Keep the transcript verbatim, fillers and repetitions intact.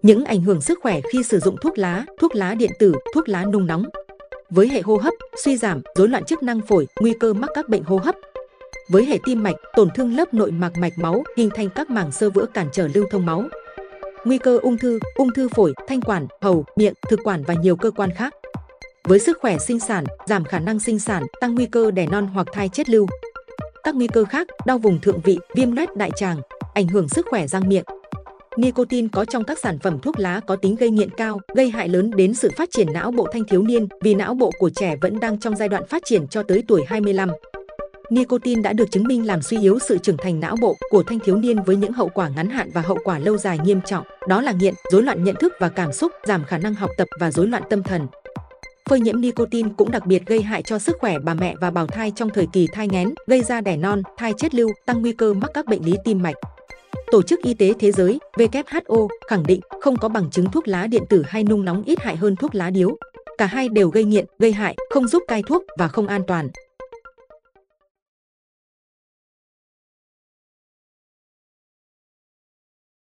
Những ảnh hưởng sức khỏe khi sử dụng thuốc lá, thuốc lá điện tử, thuốc lá nung nóng. Với hệ hô hấp, suy giảm, rối loạn chức năng phổi, nguy cơ mắc các bệnh hô hấp. Với hệ tim mạch, tổn thương lớp nội mạc mạch máu, hình thành các màng xơ vữa cản trở lưu thông máu. Nguy cơ ung thư, ung thư phổi, thanh quản, hầu, miệng, thực quản và nhiều cơ quan khác. Với sức khỏe sinh sản, giảm khả năng sinh sản, tăng nguy cơ đẻ non hoặc thai chết lưu. Các nguy cơ khác, đau vùng thượng vị, viêm loét đại tràng, ảnh hưởng sức khỏe răng miệng. Nicotine có trong các sản phẩm thuốc lá có tính gây nghiện cao, gây hại lớn đến sự phát triển não bộ thanh thiếu niên vì não bộ của trẻ vẫn đang trong giai đoạn phát triển cho tới tuổi hai mươi lăm. Nicotine đã được chứng minh làm suy yếu sự trưởng thành não bộ của thanh thiếu niên với những hậu quả ngắn hạn và hậu quả lâu dài nghiêm trọng, đó là nghiện, rối loạn nhận thức và cảm xúc, giảm khả năng học tập và rối loạn tâm thần. Phơi nhiễm nicotine cũng đặc biệt gây hại cho sức khỏe bà mẹ và bào thai trong thời kỳ thai nghén, gây ra đẻ non, thai chết lưu, tăng nguy cơ mắc các bệnh lý tim mạch. Tổ chức Y tế Thế giới W H O khẳng định không có bằng chứng thuốc lá điện tử hay nung nóng ít hại hơn thuốc lá điếu. Cả hai đều gây nghiện, gây hại, không giúp cai thuốc và không an toàn.